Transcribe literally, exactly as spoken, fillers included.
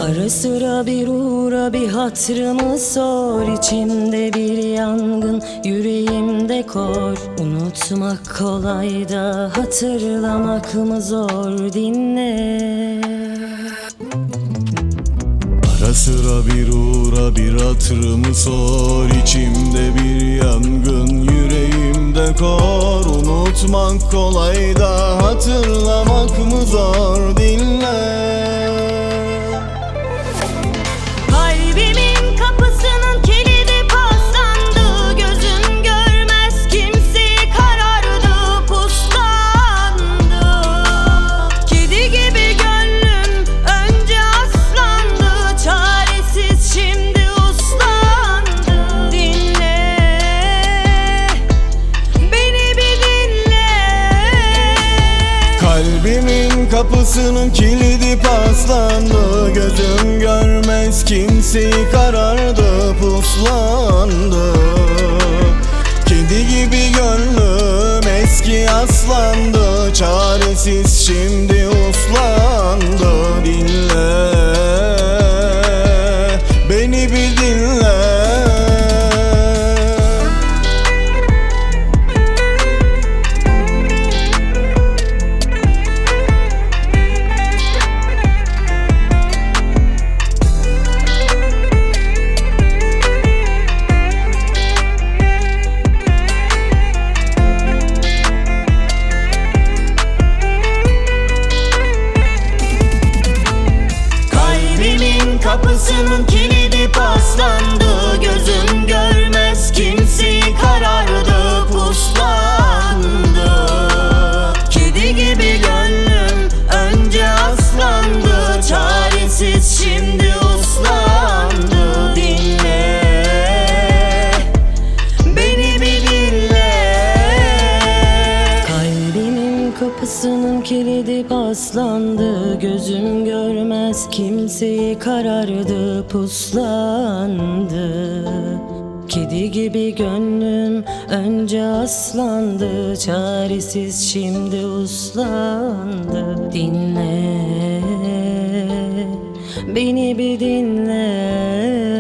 Ara sıra bir uğra, bir hatırımı sor. İçimde bir yangın, yüreğimde kor. Unutmak kolay da hatırlamak mı zor? Dinle. Ara sıra bir uğra, bir hatırımı sor. İçimde bir yangın, yüreğimde kor. Unutmak kolay da hatırlamak mı zor? Dinle. Kalbimin kapısının kilidi paslandı. Gözüm görmez kimseyi, karardı, puslandı. Kedi gibi gönlüm önce aslandı. Çaresiz şimdi uslandı. Dinle, beni bir dinle. Kalbimin kapısının kilidi paslandı. Gözüm görmez kimseyi, karardı, puslandı. Kedi gibi gönlüm eski aslandı. Çaresiz şimdi uslandı. Dinle, beni bir dinle. Kapısının kilidi paslandı. Gözüm görmez kimseyi, karardı, puslandı. Kedi gibi gönlüm önce aslandı. Çaresiz şimdi uslandı. Dinle, beni bir dinle. Kalbimin kapısının kilidi paslandı. Gözüm görmez kimseyi, karardı, puslandı. Kedi gibi gönlüm önce aslandı. Çaresiz şimdi uslandı. Dinle, beni bir dinle.